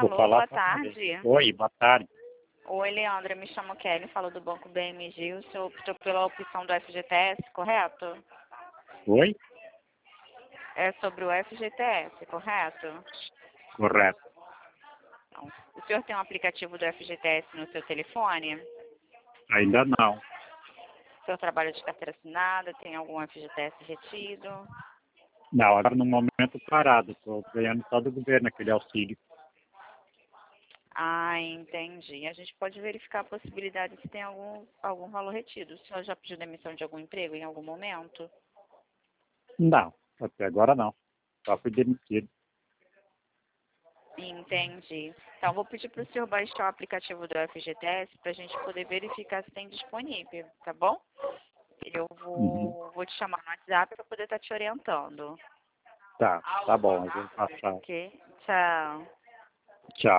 Vou Alô, falar boa pra você. tarde. Oi, boa tarde. Oi, Leandra, me chamo Kelly, falo do Banco BMG. O senhor optou pela opção do FGTS, correto? Oi? É sobre o FGTS, correto? Correto. Então, o senhor tem um aplicativo do FGTS no seu telefone? Ainda não. O senhor trabalha de carteira assinada, tem algum FGTS retido? Não, agora no momento parado. Estou ganhando só do governo aquele auxílio. Ah, entendi. A gente pode verificar a possibilidade se tem algum valor retido. O senhor já pediu demissão de algum emprego em algum momento? Não, até agora não. Só fui demitido. Entendi. Então, vou pedir para o senhor baixar o aplicativo do FGTS para a gente poder verificar se tem disponível, tá bom? Eu Uhum. vou te chamar no WhatsApp para poder estar te orientando. Tá bom, eu vou passar. Ok? Tchau. Tchau.